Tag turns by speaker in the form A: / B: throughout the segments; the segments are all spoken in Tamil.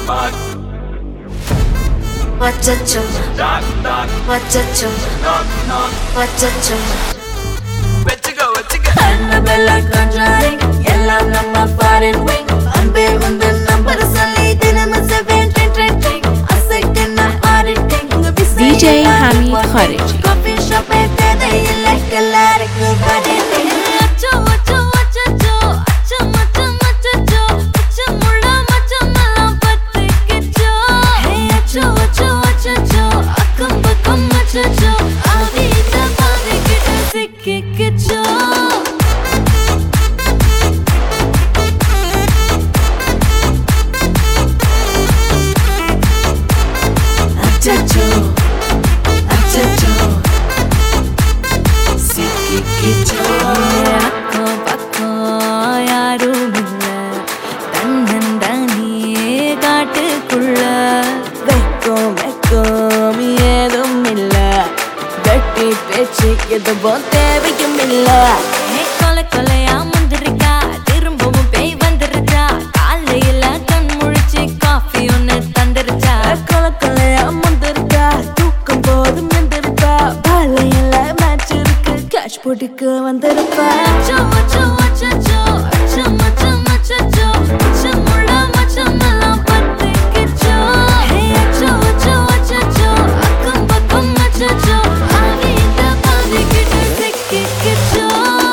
A: Wachacho, wachacho, wachacho. Annabella conjuring, yellam namma foreign wing. Anbe undan number solli dinam 7 asakna auditing.
B: DJ Hamid Khariji.
A: Coffee shop pe de like a lyric body. Acha wacha wachacho, acha macha machacho, acha mulla macha mala pattikcho. Hey acha wacha wachacho, akam bakam machacho, avita bade kitta sikkicho. Achacho, achacho, sikkicho. Akko pakko yarum illa, tannandaniye kaattukulla. Vekkom vekkom edum illa, vetti pechu eduvum theviyum illa. Hey kole koleya mundirikka, thirumbavum pei vandirucha. Kaalayila kan mulichi coffee onnu thandirucha. Kole koleya mundirikka, thookam bodum endirukka. Baalayila match irukku, cash podukku vandiruppa. Acha acha achacho, acha macha machacho, acha mulla macha mala pattikcho. Hey acha acha achacho, akam bakam machacho, avita bade kitta sikkicho.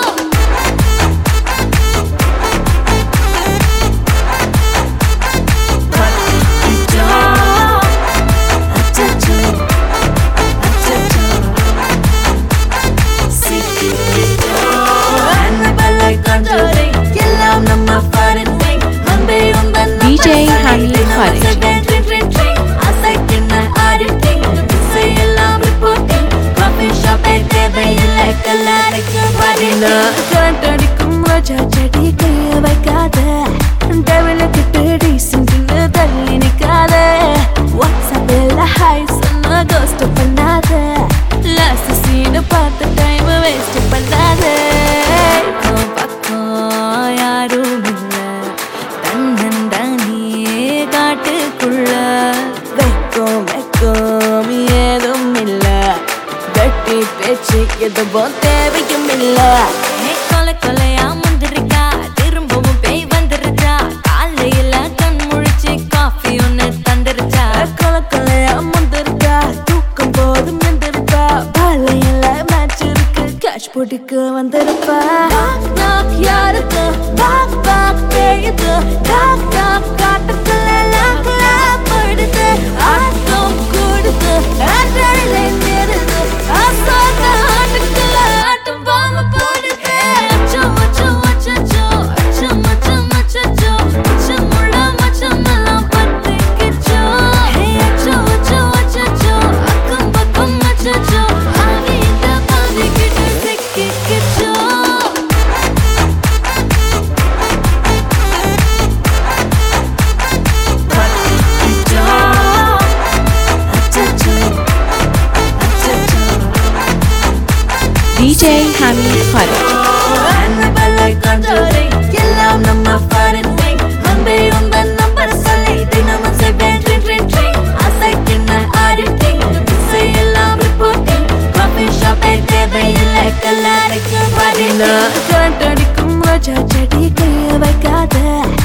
B: DJ Hamid Khariji.
A: எதுவும் தேவையும் இல்ல. கொலை கொலையா முந்திருக்கா, திரும்பவும் பேய் வந்துருச்சா. காலையில கண் முழிச்சு காஃபி ஒன்னு தந்துருச்சா. கொலை கொலையா முந்திருக்கா, தூக்கம் போதும் எந்திருக்கா. பாலையில மேட்ச் இருக்கு, கேஷ் போட்டுக்கு வந்திருப்பா. யாருக்கு பாக் பாக் பேயுது, டாக் டாக் காட்டுக்குள்ள லாக்ல படுது. ஆட்டம் கூடுது, ஆட்டடில நிறுது, ஆசாக ஆட்டுக்குள்ள ஆட்டம் பாம போடுது. அச்சோ அச்சோ அச்சோ, அச்சோ மச்சோ மச்சோ, அச்சோ முள்ள மச்சோ மலாம் பத்திக்கிச்சோ. ஹே அச்சோ அச்சோ அச்சோ, அக்கம் பக்கம் மச்சோ, ஆவித பாதிக்கிட்டு சிக்கிக்கிச்சோ.
B: DJ Hamid Khariji.
A: Annabella conjuring, yellam namma foreign wing. Anbe undan number solli dinamum 7 asakna auditing. Say yellam reporting, coffee shop pe like a lyric body. Current adikum vacha chedi kaiya vaikada.